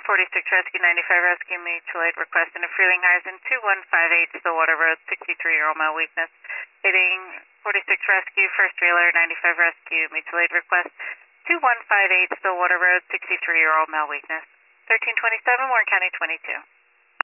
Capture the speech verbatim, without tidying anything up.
forty-six Rescue, ninety-five Rescue, mutual aid request in a Freeling Horizon two one five eight Stillwater Road, sixty-three year old male weakness. Hitting forty-six Rescue, first trailer, ninety-five Rescue, mutual aid request two one five eight Stillwater Road, sixty-three year old male weakness. thirteen twenty-seven, Warren County twenty-two.